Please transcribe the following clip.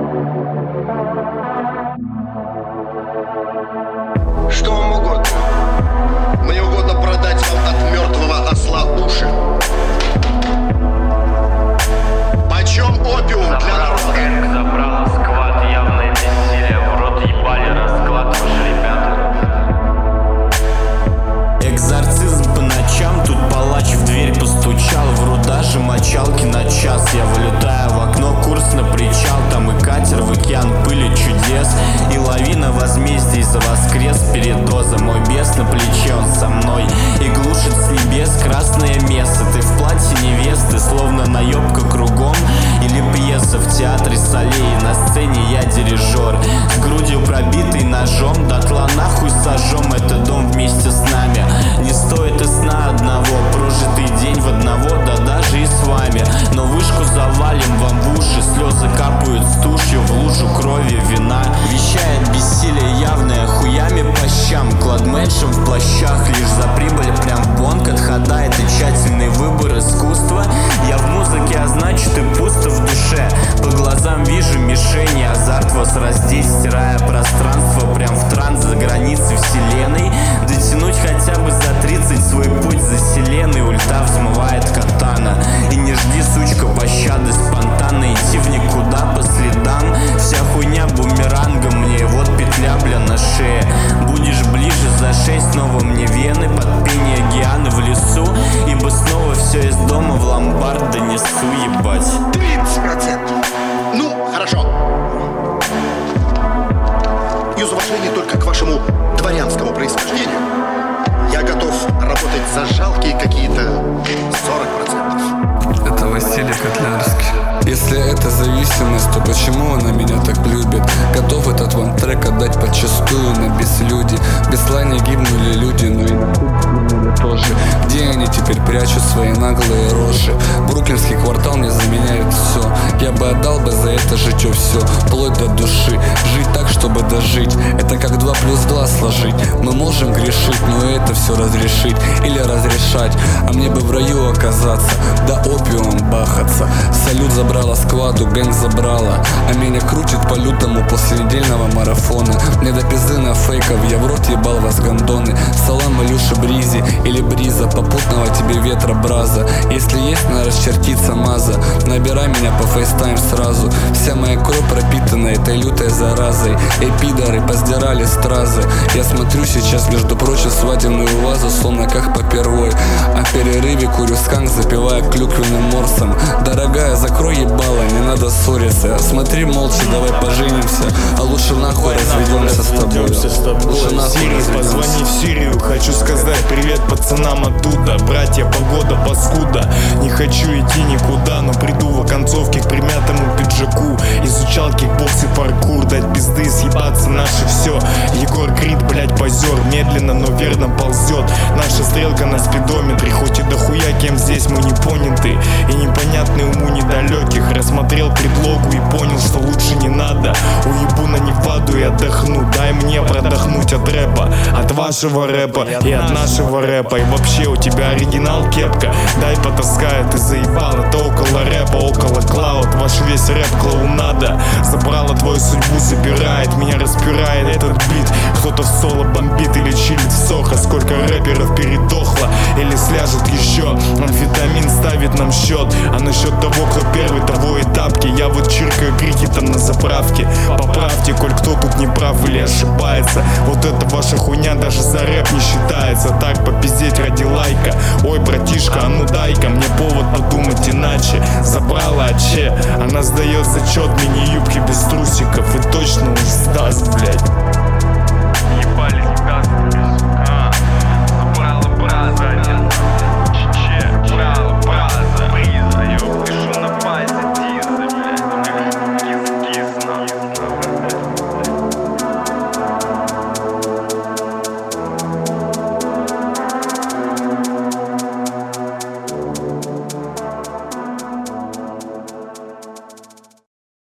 Что вам угодно? Мне угодно продать вам от мертвого осла уши. Почем опиум для народа? Забрала сквад, явное бессилие. В рот ебали расклад, ваши ребята. Экзорцизм по ночам, тут палач в дверь постучал. Вру даже мочалки на час. Я вылетаю в окно, курс на причал. Там и катер в океан пыли чудес. И лавина возмездий за воскрес. Передоза, мой бес на плече, он со мной. И глушит с небес красное место. Ты в платье невесты, словно наебка кругом. Или пьеса в театре солей. На сцене я дирижер, с грудью пробитой ножом. Дотла нахуй сожжем этот дом вместе с нами. Не стоит и сна одного, прожитый день в одного, да даже и с вами. Но вышку завалим вам в уши, слезы капают с тушью в лужу крови вина. Вещает бессилие явное, хуями по щам. Кладменшем в плащах, лишь за прибыль прям в бонг отходает. И тщательный выбор искусства. Я в музыке, а значит и пусто в душе. По глазам вижу мишени, азарт вас раздеть, стирая пространство прям в транс за границы вселенной. Дотянуть хотя бы за 30 свой путь заселенный. Ульта взмывает катана. И не жди, сучка, пощады спонтанно. Идти в никуда по следам. Вся хуйня бумерангом мне, вот петля, бля, на шее. Будешь ближе за 6, снова мне вены. Под пение гианы в лесу. Ибо снова все из дома в ломбард донесу, ебать. 30%. Ну, хорошо. Из уважения только к вашему дворянскому происхождению я готов работать за жалкие какие-то 40%. Это Василий Котлярский. Если это зависимость, то почему она меня так любит? Готов этот вам трек отдать подчастую на безлюдье. В Беслане гибнули люди, но и на гибнули тоже. Где они теперь прячут свои наглые рожи? Бруклинский квартал мне заменяет все. Я бы отдал бы за это житье все, вплоть до души. Жить так, чтобы дожить, это как 2 плюс 2 сложить. Мы можем грешить, но это все разрешить или разрешать. А мне бы в раю оказаться, да опиум бахаться. Салют забрала скваду, гэнг забрала. А меня крутит по лютому после недельного марафона. Мне до пизды на фейков, я в рот ебал вас гондоны. Салам Илюша Бризи или Бриза, попутного тебе ветра браза. Если есть, на расчертиться маза. Набирай меня по фейстайм сразу. Вся моя кровь пропитана этой лютой заразой. Эй, пидоры, поздирали стразы. Я смотрю сейчас, между прочим, свадебную вазу, словно как попервой. А в перерыве курю сканк, запивая клюквенным морсом. Дорогая, закрой ебало, не надо ссориться. Смотри молча, давай поженимся. А лучше нахуй разведемся с тобой. Лучше нахуй Сири, позвони в Сирию. Хочу сказать привет пацанам оттуда. Братья, погода паскуда. Не хочу идти никуда, но приду в оконцовке к примятому пиджаку. Изучал кикбокс и паркур. Дать пизды, съебаться наше все. Егор Крид, блять, позер. Медленно, но верно ползет. Наша стрелка на спидометре. Хоть и дохуя кем здесь мы не поняты. И непонятны уму недалеких. Рассмотрел предлогу и понял, что лучше не надо. Уебу на Неваду и отдохну. Дай мне продохнуть от рэпа. От вашего рэпа и от нашего рэпа. И вообще у тебя оригинал кепка. Дай потаскаю, ты заебал. Это около рэпа, около клауд. Ваш весь рэп клоунада. Забрала твою судьбу, забирает. Меня распирает этот бит. Кто-то в соло бомбит или чилит в Сохо. Сколько рэперов передохло или сляжет еще. Амфетамин ставит нам счет. А насчет того, кто первый, того и тапки. Я вот чиркаю крики там на заправке. Поправьте, коль кто тут не прав или ошибается. Вот эта ваша хуйня даже за рэп не считается. Так попиздеть ради лайка. Ой, братишка, а ну дай-ка мне повод подумать иначе. Забрала Аче, она сдает зачет. Мини-юбки без трусиков и точно не сдаст, блять. Ебали, сука.